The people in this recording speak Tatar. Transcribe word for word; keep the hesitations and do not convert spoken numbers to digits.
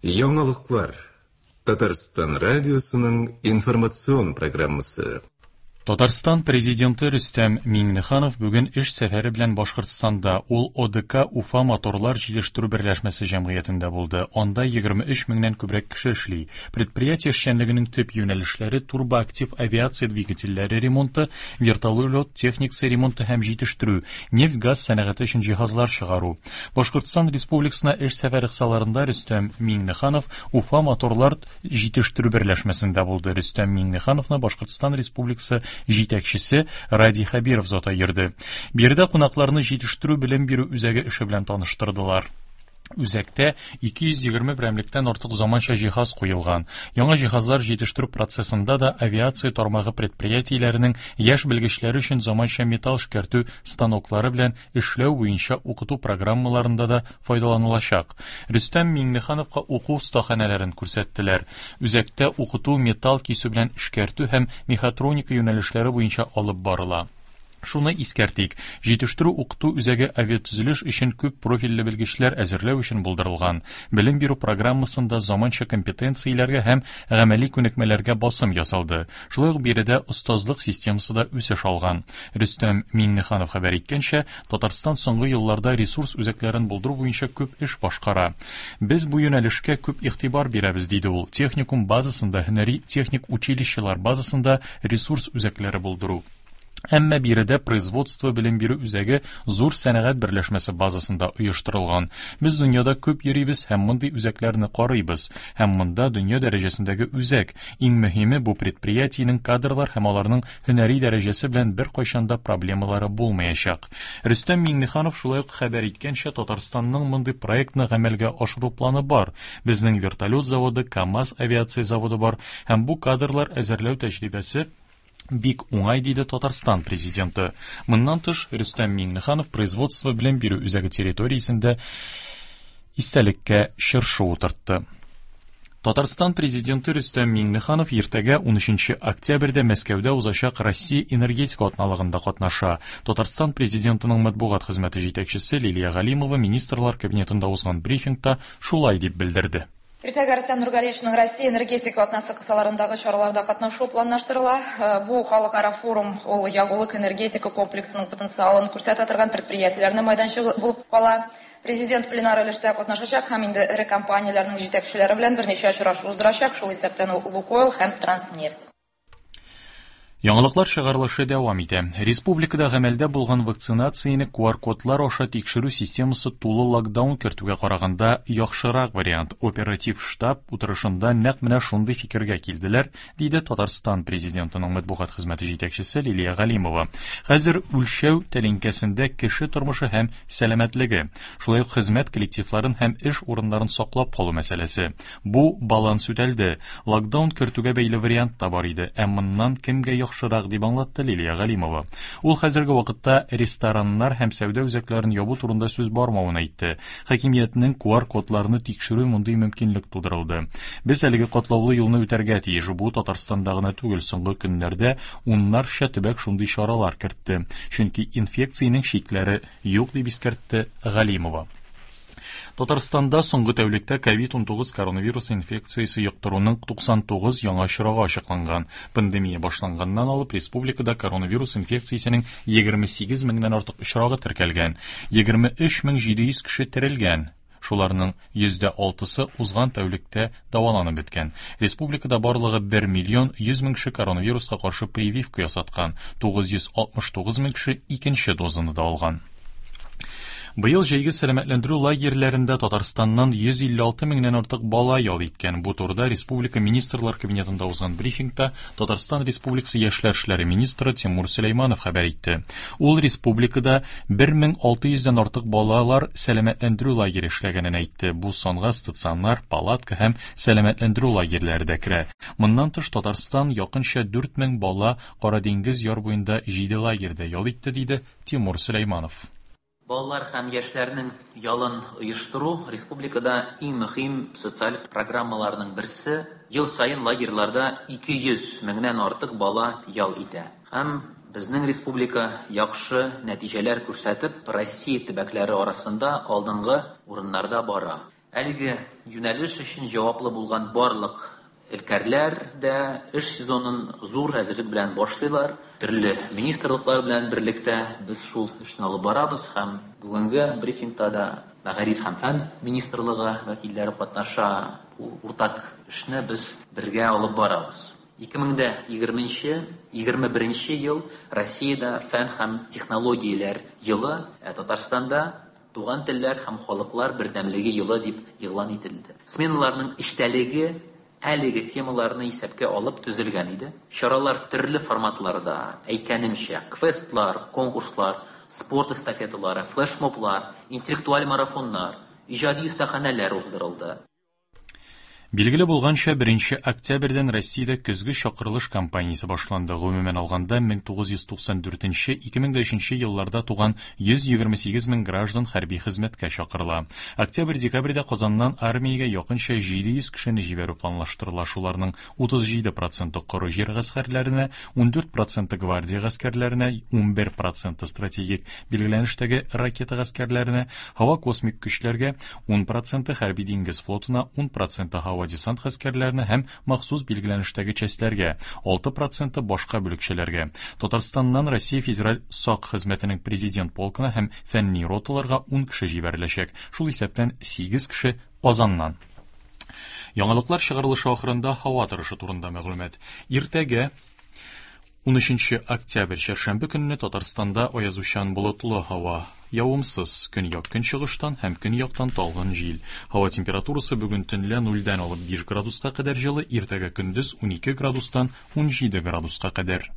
Яңалыклар. Татарстан радиосының информацион программасы. Татарстан президенты Рөстәм Миңнеханов бүген эш сәфәре белән Башкортстанда, ул О Д К Уфа моторлар җилештерү берләшмәсе җәмгыятендә булды. Анда егерме өч меңнән күбрәк кеше эшли. Предприятие эшчәнлегенең төп юнәлешләре турбоактив авиация двигательләре ремонты, вертолет техникасы ремонты һәм җитештерү, нефть-газ сәнәгате өчен җиһазлар чыгару. Башкортстан Республикасына эш сәфәре кысаларында Рөстәм Миңнеханов Уфа моторлар җитештерү берләшмәсендә булды. Рөстәм Миңнехановны Башкортстан Республикасы җитәкчесе Ради Хабиров зата йөрде. Биредә кунакларны җитештерү белем бирү үзәге эше белән таныштырдылар. Үзәктә ике йөз егерме берәмлектән артык заманча җиһаз куелган. Яңа җиһазлар җитештерү процессында да авиация тармагы предприятиеләренең яшь белгечләре өчен заманча металл эшкәртү станоклары белән эшләү буенча укыту программаларында да файдаланылачак. Рөстәм Миңнехановка уку остаханәләрен күрсәттеләр. Үзәктә укыту, металл кисү белән эшкәртү һәм мехатроника юнәлешләре буенча алып барыла. Шуны искәртик, җитештерү укыту үзәге авиатөзелеш өчен күп профильле белгечләр әзерләү өчен булдырылган. Белем бирү программасында заманча компетенцияләргә һәм гамәли күнекмәләргә басым ясалды. Шулай ук биредә остазлык системасы да үсеш алган. Рөстәм Миңнеханов хәбәр иткәнчә, Татарстан соңгы елларда ресурс үзәкләрен булдыру буенча күп эш башкара. Без бу юнәлешкә күп игътибар бирәбез, диде ул. Техникум базасында, һөнәри техник училищелар базасында ресурс үзәкләре булдыру. Әмма биредә производство белем бирү үзәге зур сәнәгать берләшмәсе базасында оештырылган. Без дөньяда күп йөрибез һәм мондый үзәкләрне карыйбыз. Һәм монда дөнья дәрәҗәсендәге үзәк. Иң мөһиме бу предприятиенең кадрлар һәм аларның һөнәри дәрәҗәсе белән бер кайчанда проблемалары булмаячак. Рөстәм Миңнеханов шулай ук хәбәр иткәнчә, Татарстанның мондый проектны гамәлгә ашыру планы бар. Безнең вертолет заводы, КАМАЗ авиация заводы бар һәм бу кадрлар әзерләү тәҗрибәсе бик уңай, диде Татарстан президенты. Моннан тыш, Рөстәм Миңнеханов производство белем бирү үзәге территориясендә истәлеккә чыршы утыртты. Татарстан президенты Рөстәм Миңнеханов иртәгә унөченче октябрьдә Мәскәүдә узачак Россия энергетика атналыгында катнаша. Татарстан президентының матбугат хезмәте җитәкчесе Лилия Галимова министрлар кабинетында узган брифингта шулай дип белдерде. Иртәгә Рөстәм Нургалиевның Россия энергетика атнасы кысаларындагы чараларда катнашу планлаштырыла. Бу халыкара форум ул ягулык энергетика комплексының потенциалын күрсәтә торган предприятиеләрне майданчыгы булып кала. Президент пленар өлештә катнашачак һәм инде эре компанияләрнең җитәкчеләре белән берничә очрашу уздырачак. Шул исәптән ул Лукойл һәм Транснефть. Яңалыклар чыгарылышы дәвам итә. Республикада гамәлдә булган вакцинацияне ку ар кодлар аша тикшерү системасы тулы локдаун кертүгә караганда яхшырак вариант. Оператив штаб утырышында нәкъ менә шундый фикергә килделәр, диде Татарстан президентының матбугат хезмәте җитәкчесе Лилия Галимова. Хәзер үлчәү тәлинкәсендә кеше тормышы һәм сәламәтлеге, шулай ук хезмәт коллективларын һәм эш урыннарын саклап калу мәсьәләсе. Бу баланс үтәлде. Локдаун кертүгә бәйле вариант та бар иде, ә моннан кемгә яхшырак дип аңлатты Лилия Галимова. Ул хәзерге вакытта рестораннар һәм сәүдә үзәкләрен ябу турында сүз бармавын әйтте. Хакимиятның ку ар кодларны тикшерү мондый мөмкинлек тудырылды. Без әлеге катлаулы юлны үтәргә тиеш. Бу Татарстанда гына түгел, соңгы көннәрдә уннарча төбәк шундый чаралар кертте. Чөнки инфекциянең шикләре юк, дип искәртте Галимова. Татарстанда соңгы тәүлектә ковид унтугыз коронавирус инфекциясе йоктыруның туксан тугыз яңа очрагы ачыкланган. Пандемия башланганнан алып республикада коронавирус инфекциясенең егерме сигез меңнән артык очрагы теркәлгән. егерме өч мең җиде йөз кеше терелгән. Шуларның йөздә алтысы узган тәүлектә дәваланып беткән. Республикада барлыгы бер миллион йөз мең кеше коронавируска каршы прививка ясаткан. тугыз йөз алтмыш тугыз мең кеше икенче дозаны да алган. Быел җәйге сәламәтләндерү лагерьләрендә Татарстаннан йөз илле алты меңнән артык бала ял иткән. Бу турыда Республика министрлар кабинетында узган брифингта Татарстан Республикасы яшьләр эшләре министры Тимур Сөләйманов хәбәр итте. Ул республикада бер мең алты йөздән артык балалар сәламәтләндерү лагере эшләгәнен әйтте. Бу санга стационар, палатка һәм сәламәтләндерү лагерьләре дә керә. Моннан тыш Татарстан якынча дүрт мең бала Кара диңгез яр буенда җиде лагерьдә ял итте, диде Тимур Сөләйманов. Балалар һәм яшьләрнең ялын оештыру республикада иң мөһим социаль программаларның берсе. Ел сайын лагерьларда ике йөз меңнән артык бала ял итә. Һәм безнең республика яхшы нәтиҗәләр күрсәтеп, Россия төбәкләре арасында алдынгы урыннарда бара. Әлеге юнәлеш өчен җаваплы булган барлык өлкәрләр дә эш сезонын зур әзерлек белән башлыйлар. Төрле министрлыклар белән берлектә без шул эшне алып барабыз һәм бүгенге брифингта да Мәгариф һәм фән министрлыгы вәкилләре катнаша. Уртак эшне без бергә алып барабыз. ике мең егерме беренче ел Россиядә фән һәм технологияләр елы, ә Татарстанда туган телләр һәм халыклар бердәмлеге елы дип игълан ителде. Сменаларның эчтәлеге әлеге темаларны исәпкә алып төзелгән иде. Чаралар төрле форматларда, әйткәнемчә, квестлар, конкурслар, спорт эстафеталары, флешмоблар, интеллектуаль марафоннар, иҗади остаханәләр уздырылды. Билгеле булганча, беренче октябрьдән Россиядә көзге чакырылыш кампаниясе башланды. Гомумән алганда, мең тугыз йөз туксан дүртенче - ике мең өченче елларда туган йөз егерме сигез мең граждан хәрби хезмәткә чакырыла. Октябрь-декабрьдә Казаннан армиягә якынча җиде йөз кешене җибәрү планлаштырыла. Шуларның утыз җиде проценты коры җир гаскәрләренә, ун дүрт проценты гвардия гаскәрләренә, ун бер проценты стратегик билгеләнештәге ракета гаскәрләренә, һава космик көчләргә, ун проценты хәрби диңгез флотына, ун проценты һава десант гаскәрләренә һәм махсус билгеләнештәге частьләргә, алты проценты башка бүлекчәләргә. Татарстаннан Россия федераль сак хезмәтенең президент полкына һәм фәнни роталарга ун кеше җибәреләчәк. Шул исәптән сигез кеше Казаннан. Яңалыклар чыгарылышы ахырында һава торышы турында мәгълүмат. Иртәгә ун өченче октябрь чәршәмбе көнне Татарстанда аязучан болытлы һава, явымсыз, көньяк көнчыгыштан һәм көньяктан талгын җил. Һава температурасы бүген төнлә нулдән алып биш градуска кадәр җылы, иртәгә көндез ун ике градустан ун җиде градуска кадәр.